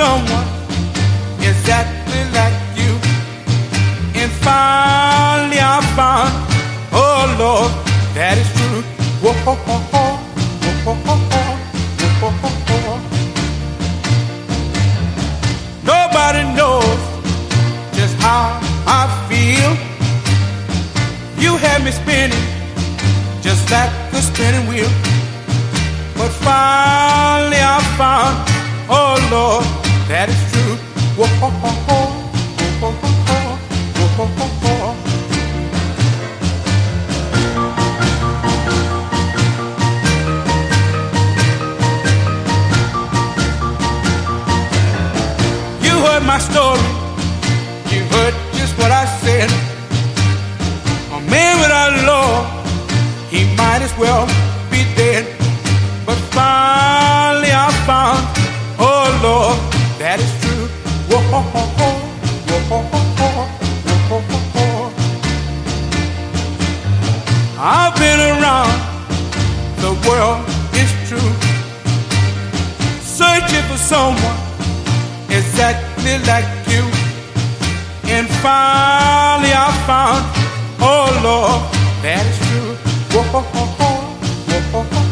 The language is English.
someone exactly like you. And finally I found, oh Lord, that is true. Whoa, whoa, whoa, whoa, whoa, whoa, whoa, whoa, whoa. Nobody knows just how I feel. You had me spinning just like the spinning wheel. But finally I found, oh Lord, that is true. Whoa, whoa, whoa, whoa, whoa, whoa, whoa, whoa, whoa, whoa. You heard my story. You heard just what I said. A man without law, he might as well be dead. But finally I found, oh Lord, that is true. Whoa, whoa, whoa, whoa, whoa, whoa, whoa, whoa, whoa. I've been around the world, it's true, searching for someone exactly like you. And finally I found, oh Lord, that is true. Whoa, whoa, whoa, whoa, whoa, whoa.